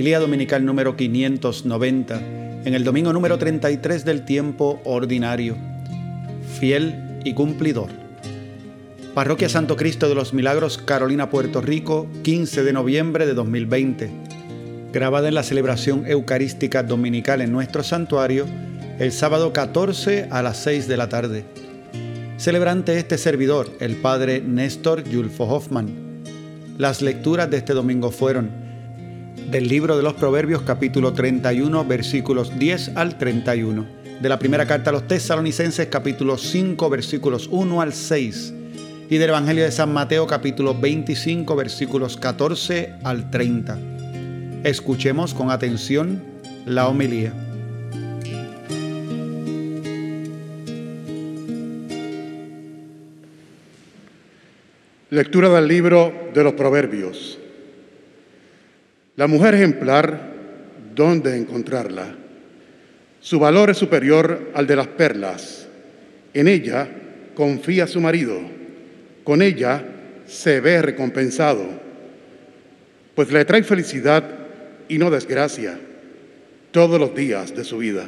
Homilía dominical número 590, en el domingo número 33 del tiempo ordinario. Fiel y cumplidor. Parroquia Santo Cristo de los Milagros, Carolina, Puerto Rico, 15 de noviembre de 2020. Grabada en la celebración eucarística dominical en nuestro santuario, el sábado 14 a las 6 de la tarde. Celebrante este servidor, el padre Néstor Yulfo Hoffman. Las lecturas de este domingo fueron del libro de los Proverbios, capítulo 31, versículos 10 al 31. De la primera carta a los Tesalonicenses, capítulo 5, versículos 1 al 6. Y del Evangelio de San Mateo, capítulo 25, versículos 14 al 30. Escuchemos con atención la homilía. Lectura del libro de los Proverbios. La mujer ejemplar, ¿dónde encontrarla? Su valor es superior al de las perlas. En ella confía su marido. Con ella se ve recompensado, pues le trae felicidad y no desgracia todos los días de su vida.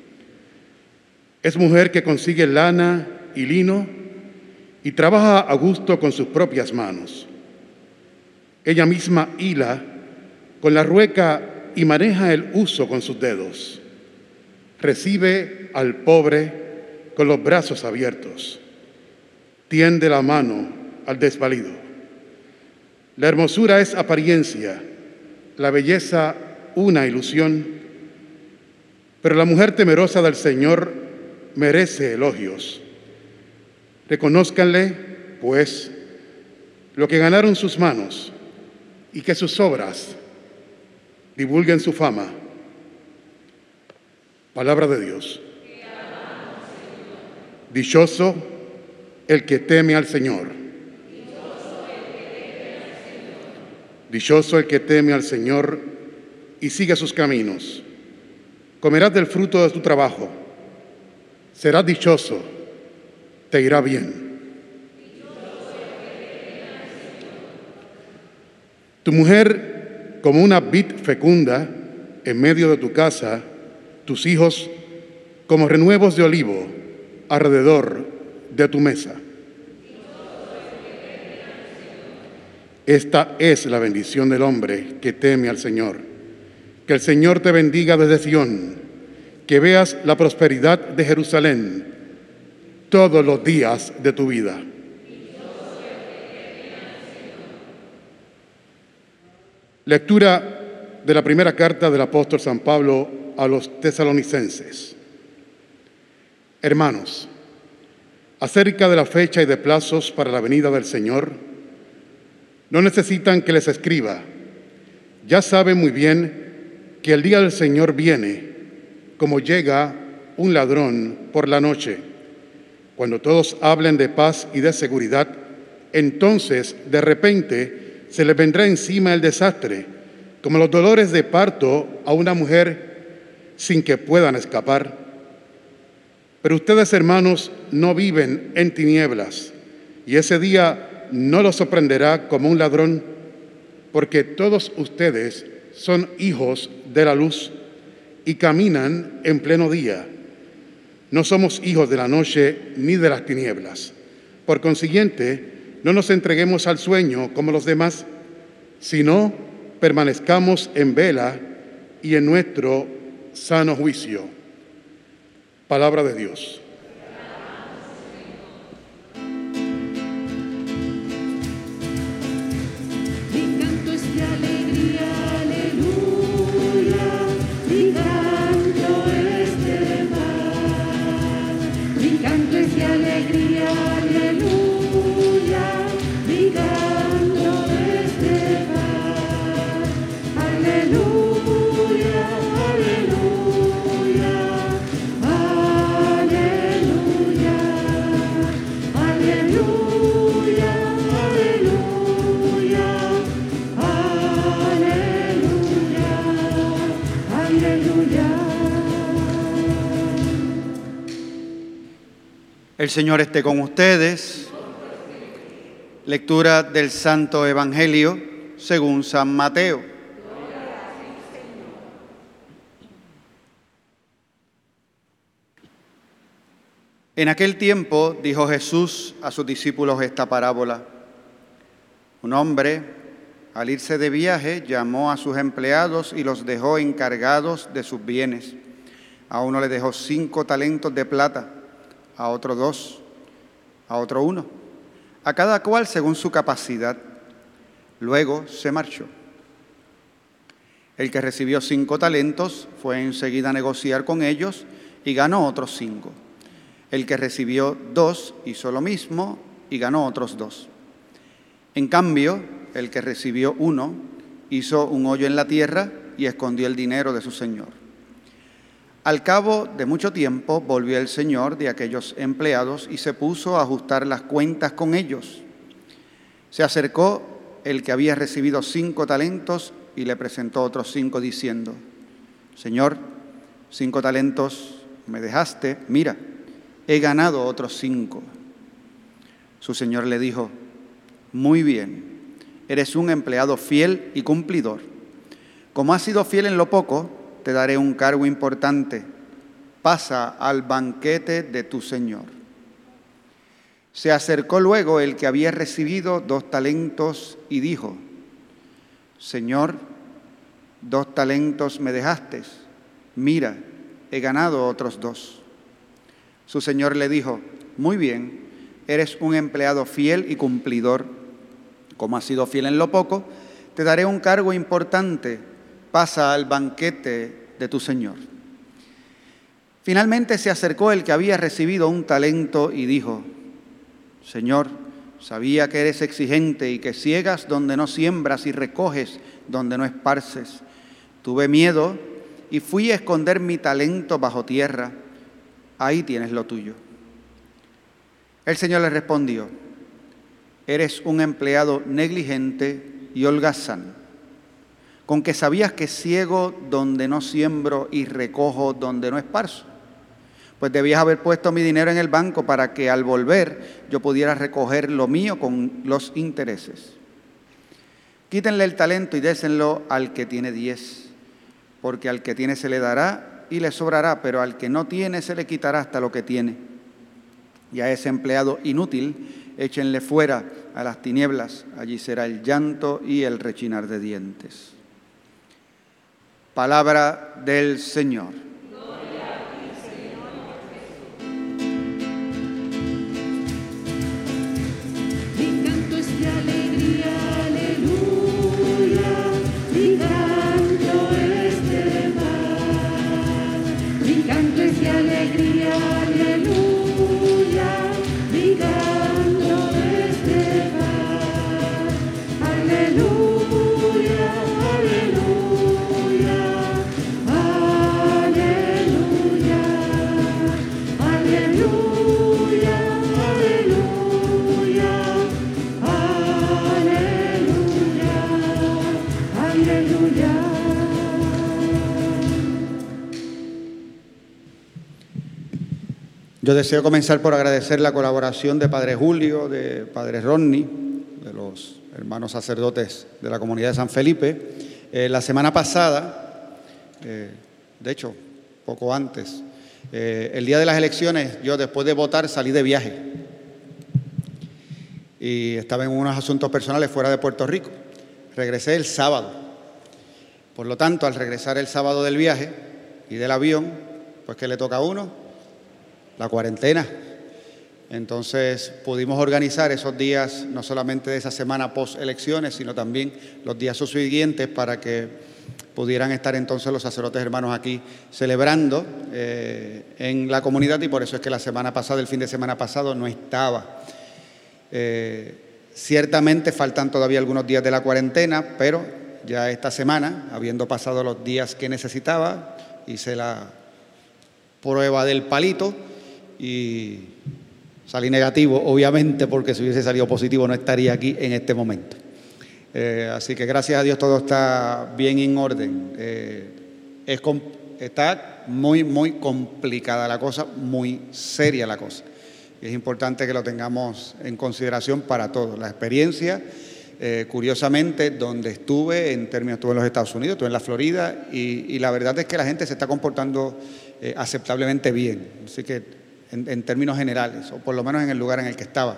Es mujer que consigue lana y lino y trabaja a gusto con sus propias manos. Ella misma hila con la rueca y maneja el uso con sus dedos. Recibe al pobre con los brazos abiertos. Tiende la mano al desvalido. La hermosura es apariencia, la belleza una ilusión, pero la mujer temerosa del Señor merece elogios. Reconózcanle, pues, lo que ganaron sus manos y que sus obras divulguen su fama. Palabra de Dios. Dichoso el que teme al Señor. Dichoso el que teme al Señor y sigue sus caminos. Comerás del fruto de tu trabajo. Serás dichoso, te irá bien. Tu mujer como una vid fecunda en medio de tu casa, tus hijos como renuevos de olivo alrededor de tu mesa. Esta es la bendición del hombre que teme al Señor. Que el Señor te bendiga desde Sión, que veas la prosperidad de Jerusalén todos los días de tu vida. Lectura de la primera carta del apóstol San Pablo a los Tesalonicenses. Hermanos, acerca de la fecha y de plazos para la venida del Señor, no necesitan que les escriba. Ya saben muy bien que el día del Señor viene, como llega un ladrón por la noche. Cuando todos hablen de paz y de seguridad, entonces de repente se les vendrá encima el desastre, como los dolores de parto a una mujer sin que puedan escapar. Pero ustedes, hermanos, no viven en tinieblas, y ese día no los sorprenderá como un ladrón, porque todos ustedes son hijos de la luz y caminan en pleno día. No somos hijos de la noche ni de las tinieblas. Por consiguiente, no nos entreguemos al sueño como los demás, sino permanezcamos en vela y en nuestro sano juicio. Palabra de Dios. Mi canto es de alegría, aleluya. Mi canto es de paz. Mi canto es de alegría, aleluya. Mi canto es de paz. Aleluya, aleluya. Aleluya, aleluya, aleluya, aleluya. El Señor esté con ustedes. Lectura del Santo Evangelio según San Mateo. En aquel tiempo dijo Jesús a sus discípulos esta parábola. Un hombre, al irse de viaje, llamó a sus empleados y los dejó encargados de sus bienes. A uno le dejó 5 talentos de plata, a otro 2, a otro 1, a cada cual según su capacidad. Luego se marchó. El que recibió 5 talentos fue enseguida a negociar con ellos y ganó otros 5. El que recibió 2 hizo lo mismo y ganó otros 2. En cambio, el que recibió 1 hizo un hoyo en la tierra y escondió el dinero de su señor. Al cabo de mucho tiempo volvió el señor de aquellos empleados y se puso a ajustar las cuentas con ellos. Se acercó el que había recibido 5 talentos y le presentó otros 5 diciendo: Señor, 5 talentos me dejaste, mira, he ganado otros 5. Su señor le dijo: Muy bien, eres un empleado fiel y cumplidor. Como has sido fiel en lo poco, te daré un cargo importante. Pasa al banquete de tu señor. Se acercó luego el que había recibido 2 talentos y dijo: Señor, 2 talentos me dejaste. Mira, he ganado otros 2. Su señor le dijo: Muy bien, eres un empleado fiel y cumplidor. Como has sido fiel en lo poco, te daré un cargo importante. Pasa al banquete de tu señor. Finalmente se acercó el que había recibido 1 talento y dijo: Señor, sabía que eres exigente y que ciegas donde no siembras y recoges donde no esparces. Tuve miedo y fui a esconder mi talento bajo tierra. Ahí tienes lo tuyo. El Señor le respondió: Eres un empleado negligente y holgazán, con que sabías que ciego donde no siembro y recojo donde no esparzo. Pues debías haber puesto mi dinero en el banco para que al volver yo pudiera recoger lo mío con los intereses. Quítenle el talento y désenlo al que tiene 10, porque al que tiene se le dará y le sobrará, pero al que no tiene se le quitará hasta lo que tiene. Y a ese empleado inútil échenle fuera a las tinieblas, allí será el llanto y el rechinar de dientes. Palabra del Señor. Mi canto es de alegría, aleluya. Mi canto es de paz. Mi canto es de alegría, aleluya. Mi canto es de paz. Aleluya, aleluya. Aleluya, aleluya, aleluya, aleluya. Yo deseo comenzar por agradecer la colaboración de Padre Julio, de Padre Rodney, de los hermanos sacerdotes de la comunidad de San Felipe. La semana pasada, de hecho, poco antes, el día de las elecciones, yo después de votar salí de viaje y estaba en unos asuntos personales fuera de Puerto Rico. Regresé el sábado. Por lo tanto, al regresar el sábado del viaje y del avión, pues ¿qué le toca a uno? La cuarentena. Entonces pudimos organizar esos días, no solamente de esa semana post elecciones, sino también los días subsiguientes para que pudieran estar entonces los sacerdotes hermanos aquí celebrando en la comunidad, y por eso es que la semana pasada, el fin de semana pasado, no estaba. Ciertamente faltan todavía algunos días de la cuarentena, pero ya esta semana, habiendo pasado los días que necesitaba, hice la prueba del palito y salí negativo, obviamente, porque si hubiese salido positivo no estaría aquí en este momento. Así que gracias a Dios todo está bien en orden. Está muy complicada la cosa, muy seria la cosa. Es importante que lo tengamos en consideración para todos. La experiencia, curiosamente, donde estuve en los Estados Unidos, estuve en la Florida, y la verdad es que la gente se está comportando aceptablemente bien. Así que en términos generales, o por lo menos en el lugar en el que estaba.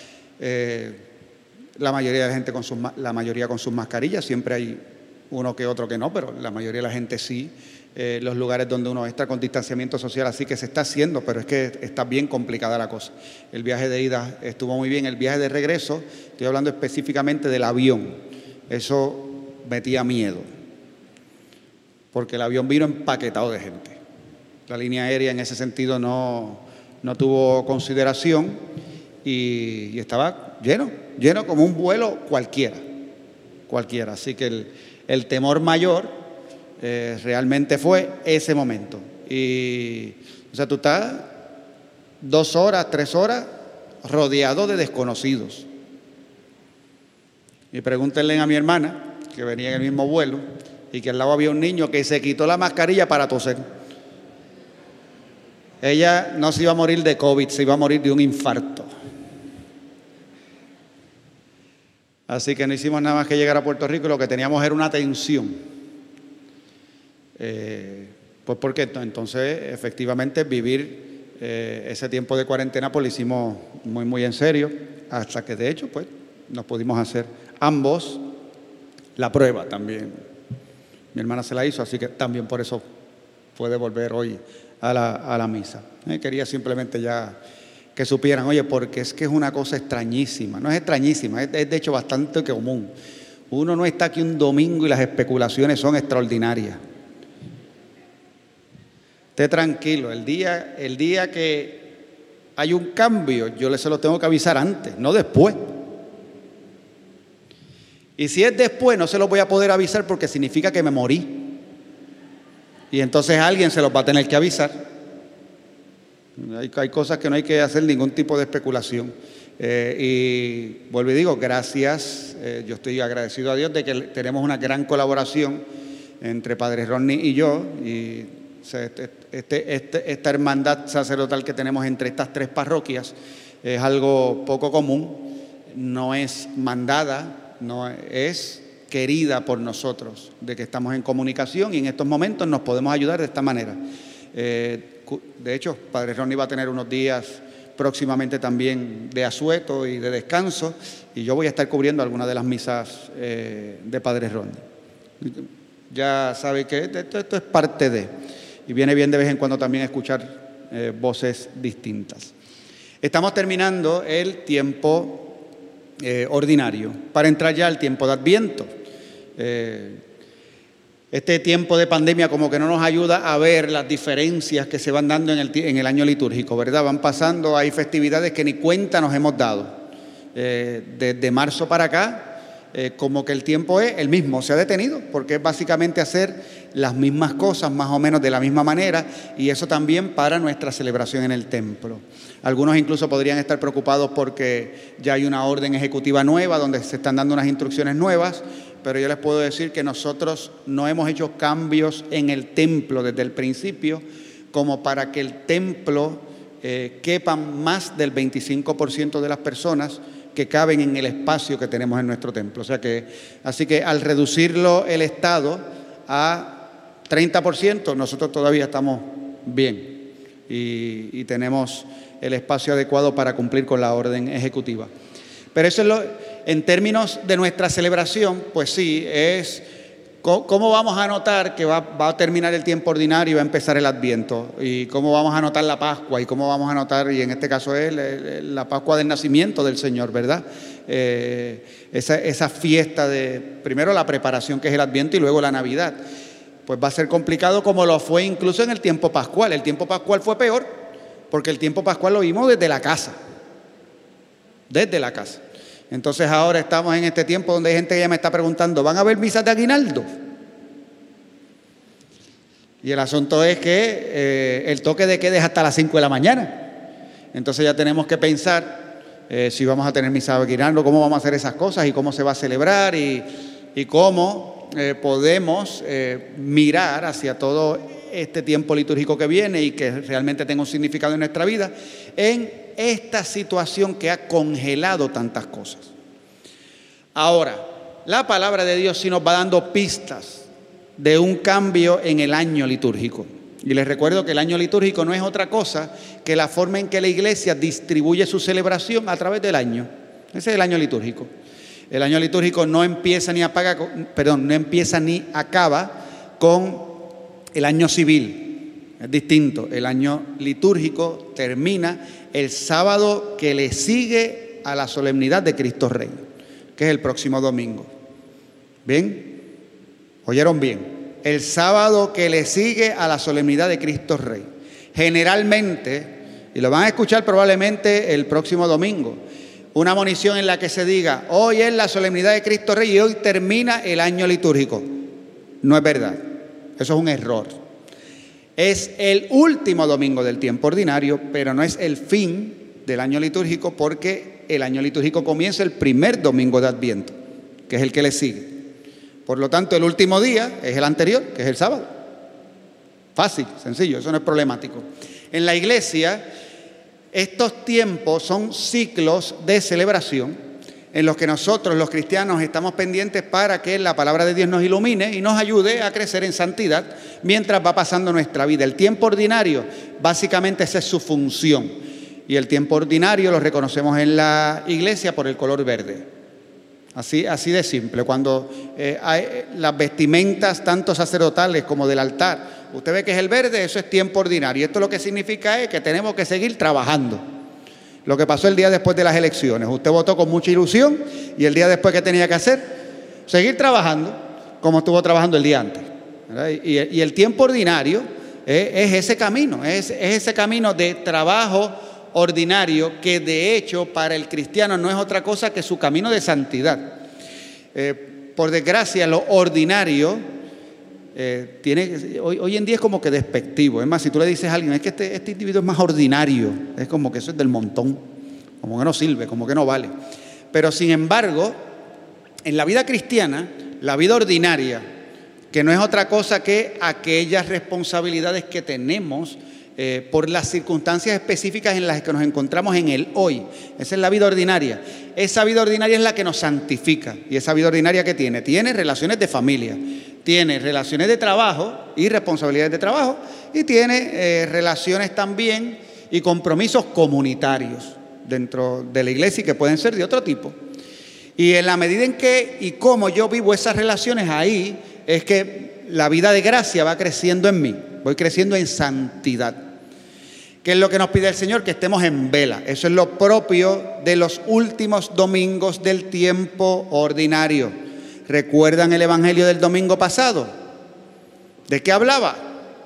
La mayoría de la gente la mayoría con sus mascarillas, siempre hay uno que otro que no, pero la mayoría de la gente sí. Los lugares donde uno está con distanciamiento social, así que se está haciendo, pero es que está bien complicada la cosa. El viaje de ida estuvo muy bien, el viaje de regreso, estoy hablando específicamente del avión, eso metía miedo, porque el avión vino empaquetado de gente. La línea aérea en ese sentido no tuvo consideración y estaba lleno como un vuelo cualquiera. Así que el temor mayor realmente fue ese momento. Y, o sea, tú estás 2 horas, 3 horas rodeado de desconocidos. Y pregúntenle a mi hermana, que venía en el mismo vuelo, y que al lado había un niño que se quitó la mascarilla para toser. Ella no se iba a morir de COVID, se iba a morir de un infarto. Así que no hicimos nada más que llegar a Puerto Rico y lo que teníamos era una tensión. Pues porque entonces efectivamente vivir ese tiempo de cuarentena pues lo hicimos muy en serio, hasta que de hecho pues nos pudimos hacer ambos la prueba también. Mi hermana se la hizo, así que también por eso puede volver hoy a la misa. Quería simplemente ya que supieran, oye, porque es que es una cosa extrañísima. No es extrañísima, es de hecho bastante común. Uno no está aquí un domingo y las especulaciones son extraordinarias. Esté tranquilo, el día que hay un cambio, yo se lo tengo que avisar antes, no después. Y si es después, no se lo voy a poder avisar porque significa que me morí. Y entonces alguien se los va a tener que avisar. Hay cosas que no hay que hacer ningún tipo de especulación. Y vuelvo y digo, gracias, yo estoy agradecido a Dios de que tenemos una gran colaboración entre Padre Rodney y yo, y esta hermandad sacerdotal que tenemos entre estas 3 parroquias es algo poco común, no es mandada, no es querida por nosotros, de que estamos en comunicación y en estos momentos nos podemos ayudar de esta manera. De hecho, Padre Rodney va a tener unos días próximamente también de asueto y de descanso, y yo voy a estar cubriendo algunas de las misas de Padre Rodney. Ya sabe que esto es parte de, y viene bien de vez en cuando también escuchar voces distintas. Estamos terminando el tiempo ordinario para entrar ya al tiempo de Adviento. Este tiempo de pandemia como que no nos ayuda a ver las diferencias que se van dando en el año litúrgico, ¿verdad? Van pasando, hay festividades que ni cuenta nos hemos dado. Desde marzo para acá, como que el tiempo es el mismo, se ha detenido, porque es básicamente hacer las mismas cosas más o menos de la misma manera, y eso también para nuestra celebración en el templo. Algunos incluso podrían estar preocupados porque ya hay una orden ejecutiva nueva donde se están dando unas instrucciones nuevas, pero yo les puedo decir que nosotros no hemos hecho cambios en el templo desde el principio como para que el templo quepan más del 25% de las personas que caben en el espacio que tenemos en nuestro templo. Así que al reducirlo el Estado a 30%, nosotros todavía estamos bien y tenemos el espacio adecuado para cumplir con la orden ejecutiva. Pero eso es en términos de nuestra celebración, pues sí, es cómo vamos a notar que va a terminar el tiempo ordinario y va a empezar el Adviento, y cómo vamos a notar la Pascua, y cómo vamos a notar, y en este caso es la Pascua del nacimiento del Señor, ¿verdad? Esa fiesta de, primero la preparación que es el Adviento y luego la Navidad. Pues va a ser complicado como lo fue incluso en el tiempo pascual. El tiempo pascual fue peor, porque el tiempo pascual lo vimos desde la casa. Desde la casa. Entonces ahora estamos en este tiempo donde hay gente que ya me está preguntando, ¿van a haber misas de aguinaldo? Y el asunto es que el toque de queda es hasta las 5 de la mañana. Entonces ya tenemos que pensar si vamos a tener misa de aguinaldo, cómo vamos a hacer esas cosas y cómo se va a celebrar y cómo podemos mirar hacia todo este tiempo litúrgico que viene y que realmente tenga un significado en nuestra vida en esta situación que ha congelado tantas cosas. Ahora, la palabra de Dios sí nos va dando pistas de un cambio en el año litúrgico. Y les recuerdo que el año litúrgico no es otra cosa que la forma en que la Iglesia distribuye su celebración a través del año. Ese es el año litúrgico. El año litúrgico no empieza ni acaba con el año civil. Es distinto. El año litúrgico termina el sábado que le sigue a la solemnidad de Cristo Rey, que es el próximo domingo. ¿Bien? ¿Oyeron bien? El sábado que le sigue a la solemnidad de Cristo Rey. Generalmente, y lo van a escuchar probablemente el próximo domingo, una monición en la que se diga, hoy es la solemnidad de Cristo Rey y hoy termina el año litúrgico. No es verdad. Eso es un error. Es el último domingo del tiempo ordinario, pero no es el fin del año litúrgico, porque el año litúrgico comienza el primer domingo de Adviento, que es el que le sigue. Por lo tanto, el último día es el anterior, que es el sábado. Fácil, sencillo, eso no es problemático. En la Iglesia, estos tiempos son ciclos de celebración en los que nosotros, los cristianos, estamos pendientes para que la palabra de Dios nos ilumine y nos ayude a crecer en santidad mientras va pasando nuestra vida. El tiempo ordinario, básicamente esa es su función. Y el tiempo ordinario lo reconocemos en la Iglesia por el color verde. Así de simple. Cuando hay las vestimentas tanto sacerdotales como del altar, usted ve que es el verde, eso es tiempo ordinario. Esto lo que significa es que tenemos que seguir trabajando. Lo que pasó el día después de las elecciones. Usted votó con mucha ilusión y el día después, ¿qué tenía que hacer? Seguir trabajando como estuvo trabajando el día antes, ¿verdad? Y el tiempo ordinario es ese camino, es ese camino de trabajo ordinario, que de hecho para el cristiano no es otra cosa que su camino de santidad. Por desgracia, lo ordinario hoy en día es como que despectivo. Es más, si tú le dices a alguien, es que este individuo es más ordinario, es como que eso es del montón, como que no sirve, como que no vale. Pero sin embargo, en la vida cristiana, la vida ordinaria, que no es otra cosa que aquellas responsabilidades que tenemos por las circunstancias específicas en las que nos encontramos en el hoy. Esa es la vida ordinaria. Esa vida ordinaria es la que nos santifica. ¿Y esa vida ordinaria qué tiene? Tiene relaciones de familia, tiene relaciones de trabajo y responsabilidades de trabajo, y tiene relaciones también y compromisos comunitarios dentro de la iglesia, y que pueden ser de otro tipo. Y en la medida en que y cómo yo vivo esas relaciones, ahí es que la vida de gracia va creciendo en mí. Voy creciendo en santidad. ¿Qué es lo que nos pide el Señor? Que estemos en vela. Eso es lo propio de los últimos domingos del tiempo ordinario. ¿Recuerdan el evangelio del domingo pasado? ¿De qué hablaba?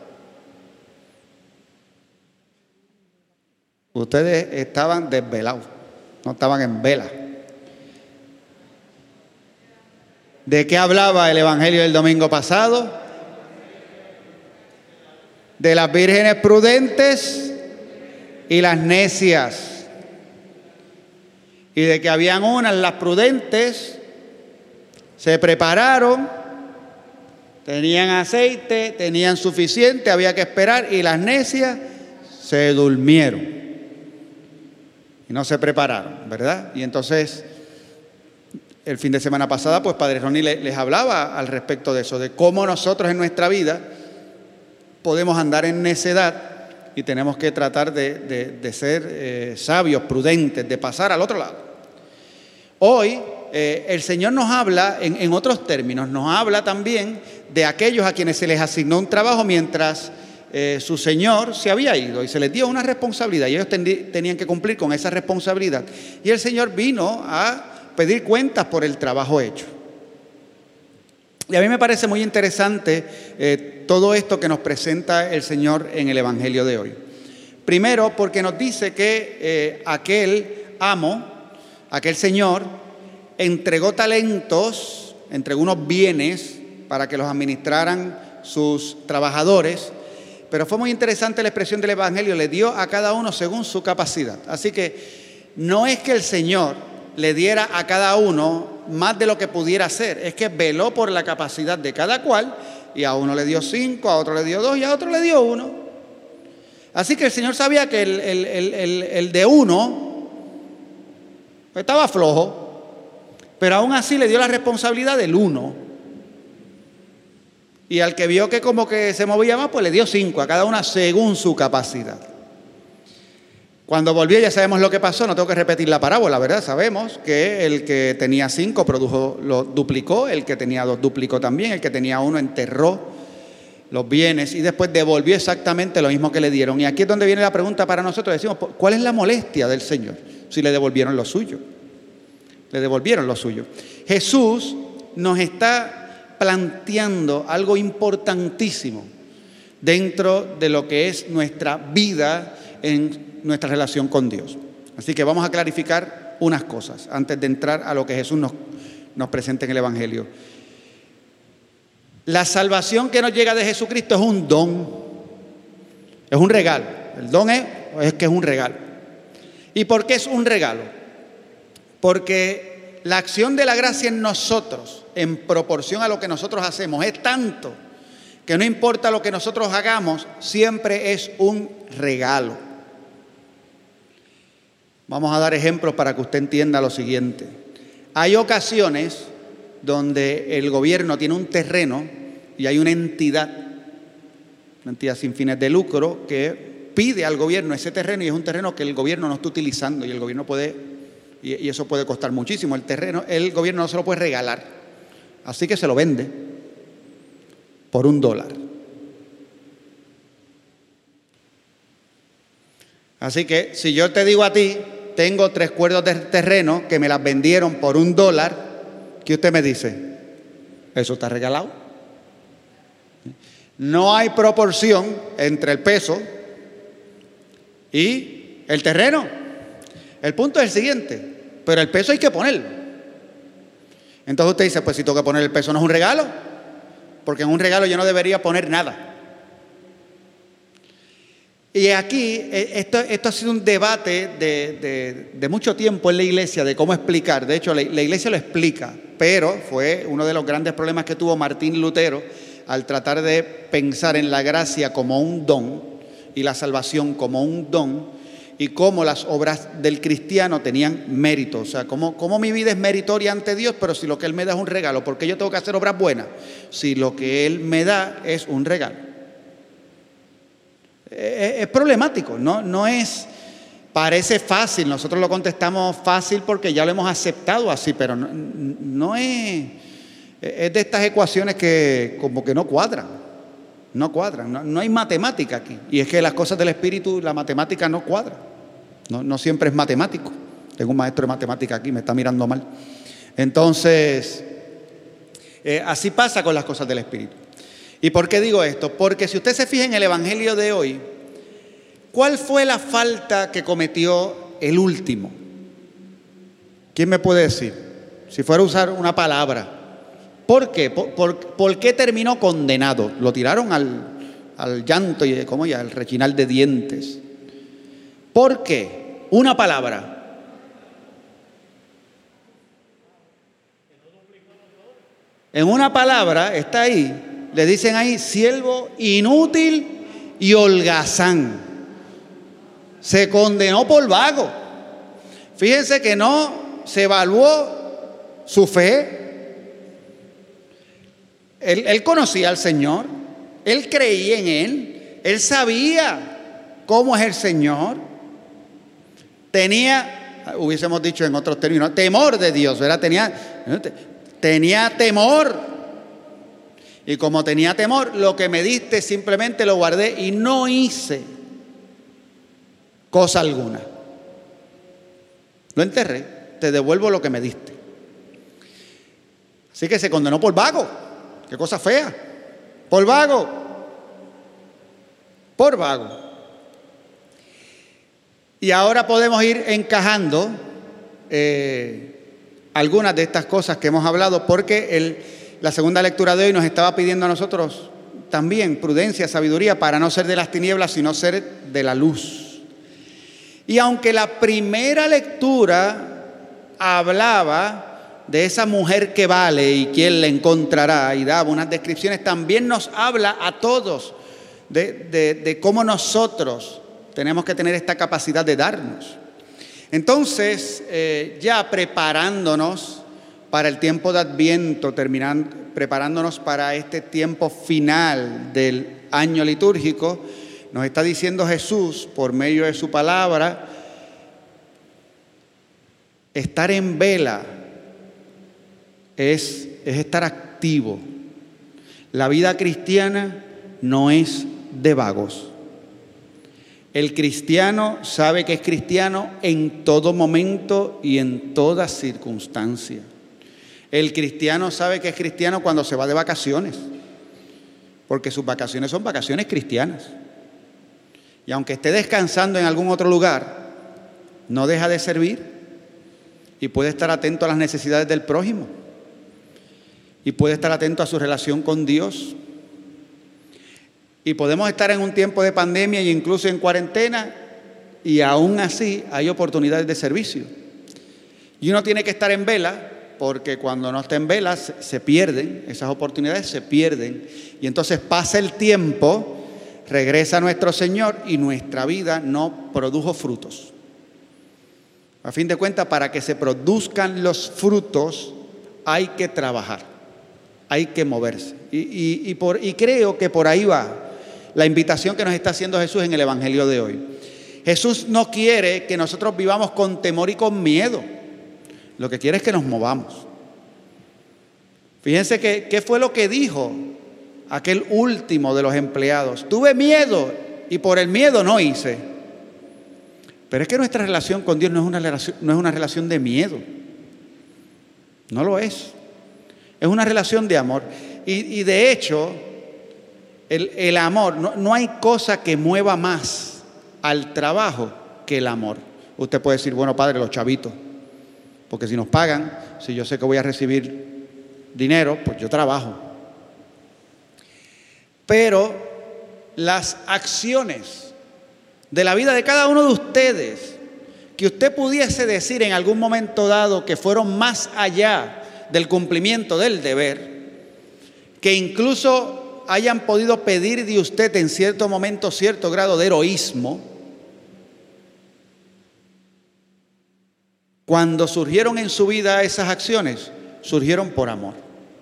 Ustedes estaban desvelados, no estaban en vela. ¿De qué hablaba el evangelio del domingo pasado? De las vírgenes prudentes y las necias. Y de que habían unas, las prudentes, se prepararon, tenían aceite, tenían suficiente, había que esperar, y las necias se durmieron y no se prepararon, ¿verdad? Y entonces, el fin de semana pasada, pues Padre Ronnie les hablaba al respecto de eso, de cómo nosotros en nuestra vida podemos andar en necedad y tenemos que tratar de ser sabios, prudentes, de pasar al otro lado. Hoy el Señor nos habla en otros términos, nos habla también de aquellos a quienes se les asignó un trabajo mientras su Señor se había ido y se les dio una responsabilidad y ellos tenían que cumplir con esa responsabilidad. Y el Señor vino a pedir cuentas por el trabajo hecho. Y a mí me parece muy interesante todo esto que nos presenta el Señor en el Evangelio de hoy. Primero, porque nos dice que aquel amo, aquel Señor, entregó talentos, entregó unos bienes para que los administraran sus trabajadores, pero fue muy interesante la expresión del Evangelio, le dio a cada uno según su capacidad. Así que no es que el Señor le diera a cada uno más de lo que pudiera hacer, es que veló por la capacidad de cada cual, y a uno le dio 5, a otro le dio 2 y a otro le dio 1. Así que el Señor sabía que el de 1 estaba flojo, pero aún así le dio la responsabilidad del 1. Y al que vio que como que se movía más, pues le dio 5 a cada una según su capacidad. Cuando volvió ya sabemos lo que pasó, no tengo que repetir la parábola, ¿verdad? Sabemos que el que tenía 5 lo duplicó, el que tenía 2 duplicó también, el que tenía 1 enterró los bienes y después devolvió exactamente lo mismo que le dieron. Y aquí es donde viene la pregunta para nosotros, decimos, ¿cuál es la molestia del Señor? Si le devolvieron lo suyo. Le devolvieron lo suyo. Jesús nos está planteando algo importantísimo dentro de lo que es nuestra vida en nuestra relación con Dios. Así que vamos a clarificar unas cosas antes de entrar a lo que Jesús nos presenta en el Evangelio. La salvación que nos llega de Jesucristo es un don, es un regalo. El don es que es un regalo. ¿Y por qué es un regalo? Porque la acción de la gracia en nosotros, en proporción a lo que nosotros hacemos, es tanto que no importa lo que nosotros hagamos, siempre es un regalo. Vamos a dar ejemplos para que usted entienda lo siguiente. Hay ocasiones donde el gobierno tiene un terreno y hay una entidad sin fines de lucro que pide al gobierno ese terreno y es un terreno que el gobierno no está utilizando y el gobierno puede, y eso puede costar muchísimo. El terreno, el gobierno no se lo puede regalar, así que se lo vende por $1. Así que si yo te digo a ti, tengo 3 cuerdas de terreno que me las vendieron por $1, ¿qué usted me dice? Eso está regalado. No hay proporción entre el peso y el terreno. El punto es el siguiente, pero el peso hay que ponerlo. Entonces usted dice, pues si tengo que poner el peso, ¿no es un regalo? Porque en un regalo yo no debería poner nada. Y aquí, esto ha sido un debate de mucho tiempo en la iglesia, de cómo explicar. De hecho, la iglesia lo explica, pero fue uno de los grandes problemas que tuvo Martín Lutero al tratar de pensar en la gracia como un don y la salvación como un don y cómo las obras del cristiano tenían mérito. O sea, cómo mi vida es meritoria ante Dios, pero si lo que Él me da es un regalo, ¿por qué yo tengo que hacer obras buenas? Si lo que Él me da es un regalo. Es problemático, no es, parece fácil, nosotros lo contestamos fácil porque ya lo hemos aceptado así, pero no es de estas ecuaciones que como que no cuadran, no hay matemática aquí, y es que las cosas del espíritu, la matemática no cuadra, no siempre es matemático. Tengo un maestro de matemática aquí, me está mirando mal. Entonces, así pasa con las cosas del espíritu. ¿Y por qué digo esto? Porque si usted se fija en el Evangelio de hoy, ¿cuál fue la falta que cometió el último? ¿Quién me puede decir? Si fuera a usar una palabra. ¿Por qué? ¿Por qué terminó condenado? Lo tiraron al llanto y al rechinar de dientes. ¿Por qué? Una palabra. En una palabra está ahí. Le dicen ahí, siervo inútil y holgazán. Se condenó por vago. Fíjense que no se evaluó su fe. Él conocía al Señor. Él creía en Él. Él sabía cómo es el Señor. Tenía, hubiésemos dicho en otros términos, temor de Dios, ¿verdad? Tenía temor. Y como tenía temor, lo que me diste simplemente lo guardé y no hice cosa alguna. Lo enterré, te devuelvo lo que me diste. Así que se condenó por vago. Qué cosa fea. Por vago. Por vago. Y ahora podemos ir encajando algunas de estas cosas que hemos hablado, porque la segunda lectura de hoy nos estaba pidiendo a nosotros también prudencia, sabiduría, para no ser de las tinieblas, sino ser de la luz. Y aunque la primera lectura hablaba de esa mujer que vale y quién la encontrará, y daba unas descripciones, también nos habla a todos de cómo nosotros tenemos que tener esta capacidad de darnos. Entonces, ya preparándonos para el tiempo de Adviento, preparándonos para este tiempo final del año litúrgico, nos está diciendo Jesús por medio de su palabra, estar en vela es estar activo. La vida cristiana no es de vagos. El cristiano sabe que es cristiano en todo momento y en toda circunstancia. El cristiano sabe que es cristiano cuando se va de vacaciones, porque sus vacaciones son vacaciones cristianas. Y aunque esté descansando en algún otro lugar, no deja de servir y puede estar atento a las necesidades del prójimo y puede estar atento a su relación con Dios. Y podemos estar en un tiempo de pandemia e incluso en cuarentena y aún así hay oportunidades de servicio. Y uno tiene que estar en vela, porque cuando no está en vela se pierden, esas oportunidades se pierden. Y entonces pasa el tiempo, regresa nuestro Señor y nuestra vida no produjo frutos. A fin de cuentas, para que se produzcan los frutos hay que trabajar, hay que moverse. Y creo que por ahí va la invitación que nos está haciendo Jesús en el Evangelio de hoy. Jesús no quiere que nosotros vivamos con temor y con miedo. Lo que quiere es que nos movamos. Fíjense qué fue lo que dijo aquel último de los empleados. Tuve miedo y por el miedo no hice. Pero es que nuestra relación con Dios no es una relación de miedo. No lo es. Es una relación de amor. Y de hecho, el amor, no hay cosa que mueva más al trabajo que el amor. Usted puede decir, bueno, padre, los chavitos, porque si nos pagan, si yo sé que voy a recibir dinero, pues yo trabajo. Pero las acciones de la vida de cada uno de ustedes, que usted pudiese decir en algún momento dado que fueron más allá del cumplimiento del deber, que incluso hayan podido pedir de usted en cierto momento cierto grado de heroísmo, cuando surgieron en su vida esas acciones, surgieron por amor.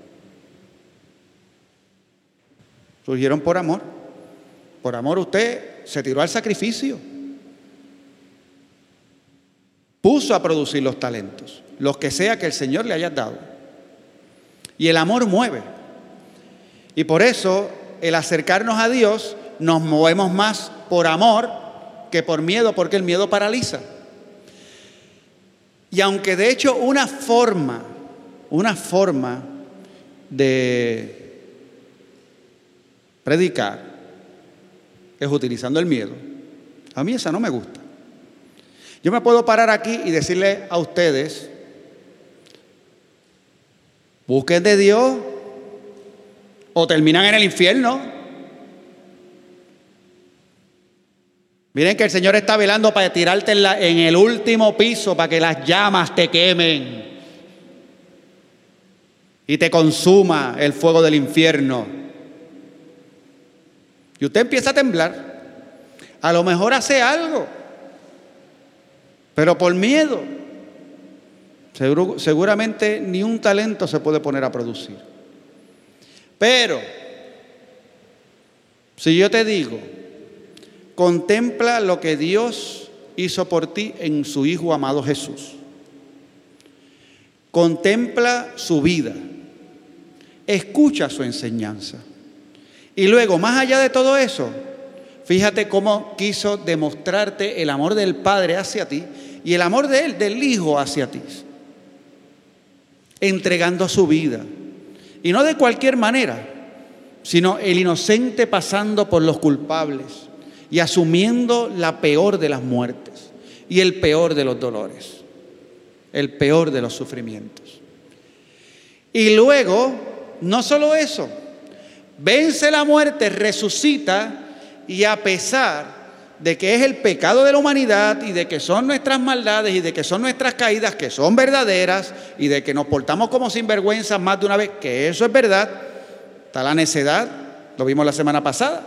Surgieron por amor. Por amor usted se tiró al sacrificio. Puso a producir los talentos, los que sea que el Señor le haya dado. Y el amor mueve. Y por eso el acercarnos a Dios nos movemos más por amor que por miedo, porque el miedo paraliza. Y aunque de hecho una forma de predicar es utilizando el miedo, a mí esa no me gusta. Yo me puedo parar aquí y decirle a ustedes, busquen de Dios o terminan en el infierno. Miren que el Señor está velando para tirarte en el último piso para que las llamas te quemen y te consuma el fuego del infierno. Y usted empieza a temblar. A lo mejor hace algo, pero por miedo seguramente ni un talento se puede poner a producir. Pero si yo te digo, contempla lo que Dios hizo por ti en su Hijo amado Jesús. Contempla su vida. Escucha su enseñanza. Y luego, más allá de todo eso, fíjate cómo quiso demostrarte el amor del Padre hacia ti y el amor de Él, del Hijo hacia ti. Entregando su vida. Y no de cualquier manera, sino el inocente pasando por los culpables y asumiendo la peor de las muertes y el peor de los dolores, el peor de los sufrimientos. Y luego, no solo eso, vence la muerte, resucita y a pesar de que es el pecado de la humanidad y de que son nuestras maldades y de que son nuestras caídas que son verdaderas y de que nos portamos como sinvergüenzas más de una vez, que eso es verdad, está la necedad, lo vimos la semana pasada.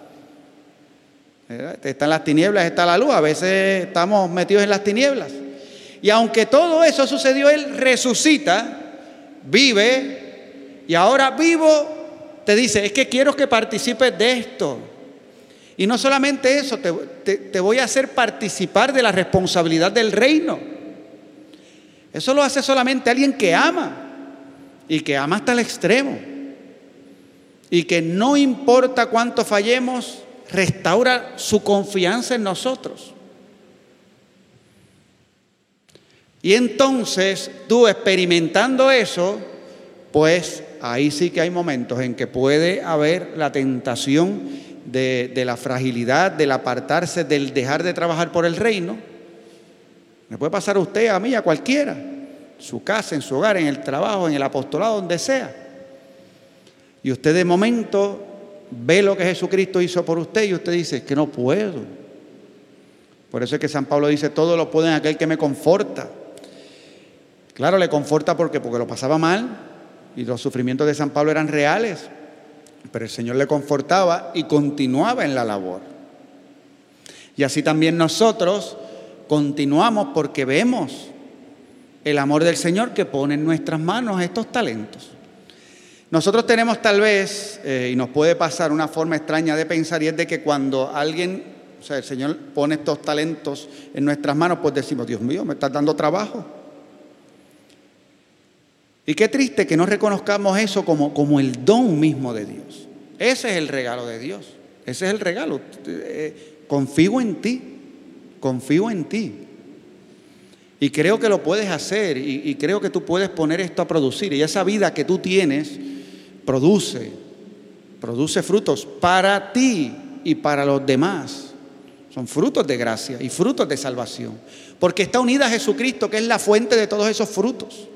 Están las tinieblas, está la luz, a veces estamos metidos en las tinieblas. Y aunque todo eso sucedió, Él resucita, vive Y ahora vivo, te dice, es que quiero que participes de esto. Y no solamente eso, te voy a hacer participar de la responsabilidad del reino. Eso lo hace solamente alguien que ama, y que ama hasta el extremo. Y que no importa cuánto fallemos, restaura su confianza en nosotros. Y entonces tú, experimentando eso, pues ahí sí que hay momentos en que puede haber la tentación de la fragilidad, del apartarse, del dejar de trabajar por el reino. Me puede pasar a usted, a mí, a cualquiera, en su casa, en su hogar, en el trabajo, en el apostolado, donde sea. Y usted de momento ve lo que Jesucristo hizo por usted y usted dice, es que no puedo. Por eso es que San Pablo dice, todo lo puedo en aquel que me conforta. Claro, le conforta porque lo pasaba mal y los sufrimientos de San Pablo eran reales, pero el Señor le confortaba y continuaba en la labor. Y así también nosotros continuamos porque vemos el amor del Señor que pone en nuestras manos estos talentos. Nosotros tenemos tal vez, y nos puede pasar una forma extraña de pensar, y es de que cuando alguien, o sea, el Señor pone estos talentos en nuestras manos, pues decimos, Dios mío, me estás dando trabajo. Y qué triste que no reconozcamos eso como el don mismo de Dios. Ese es el regalo de Dios. Ese es el regalo. Confío en ti. Confío en ti. Y creo que lo puedes hacer. Y creo que tú puedes poner esto a producir. Y esa vida que tú tienes produce frutos para ti y para los demás. Son frutos de gracia y frutos de salvación. Porque está unida a Jesucristo, que es la fuente de todos esos frutos.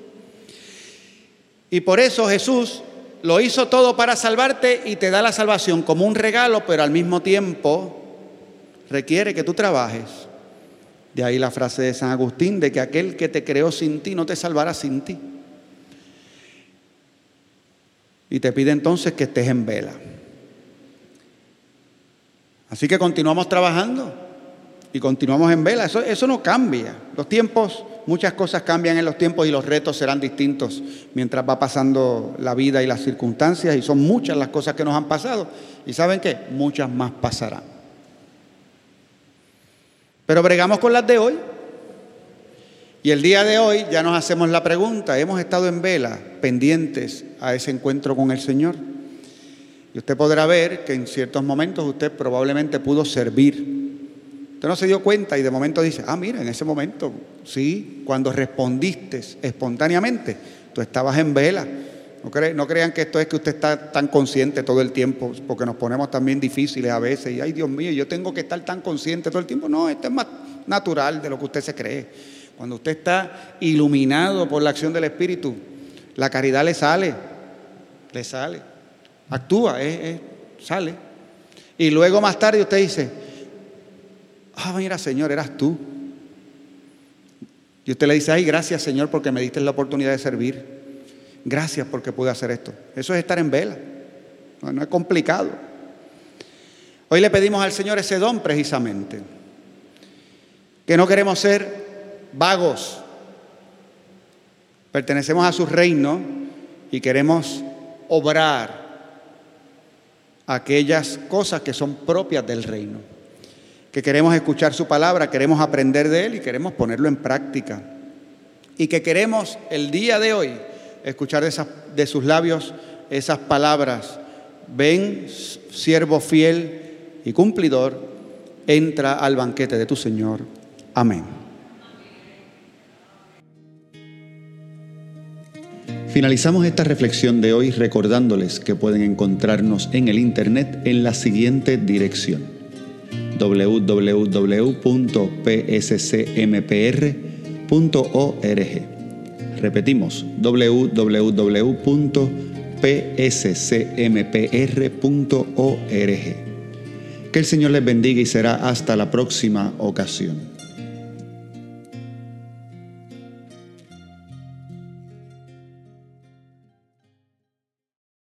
Y por eso Jesús lo hizo todo para salvarte y te da la salvación como un regalo, pero al mismo tiempo requiere que tú trabajes. De ahí la frase de San Agustín, de que aquel que te creó sin ti no te salvará sin ti. Y te pide entonces que estés en vela. Así que continuamos trabajando y continuamos en vela. Eso no cambia. Los tiempos, muchas cosas cambian en los tiempos y los retos serán distintos mientras va pasando la vida y las circunstancias, y son muchas las cosas que nos han pasado. ¿Y saben qué? Muchas más pasarán. Pero bregamos con las de hoy. Y el día de hoy ya nos hacemos la pregunta, ¿hemos estado en vela, pendientes a ese encuentro con el Señor? Y usted podrá ver que en ciertos momentos usted probablemente pudo servir. Usted no se dio cuenta y de momento dice, mira, en ese momento, sí, cuando respondiste espontáneamente, tú estabas en vela. No crean que esto es que usted está tan consciente todo el tiempo, porque nos ponemos también difíciles a veces. Y, ay, Dios mío, yo tengo que estar tan consciente todo el tiempo. No, esto es más natural de lo que usted se cree. Cuando usted está iluminado por la acción del Espíritu, la caridad le sale, actúa, sale. Y luego más tarde usted dice, mira, Señor, eras tú. Y usted le dice, ay, gracias, Señor, porque me diste la oportunidad de servir. Gracias porque pude hacer esto. Eso es estar en vela. No es complicado. Hoy le pedimos al Señor ese don precisamente. Que no queremos ser vagos. Pertenecemos a su reino y queremos obrar aquellas cosas que son propias del reino. Que queremos escuchar su palabra, queremos aprender de él y queremos ponerlo en práctica. Y que queremos el día de hoy escuchar de sus labios esas palabras: ven, siervo fiel y cumplidor, entra al banquete de tu Señor. Amén. Finalizamos esta reflexión de hoy recordándoles que pueden encontrarnos en el internet en la siguiente dirección: www.pscmpr.org. Repetimos, www.pscmpr.org. Que el Señor les bendiga y será hasta la próxima ocasión.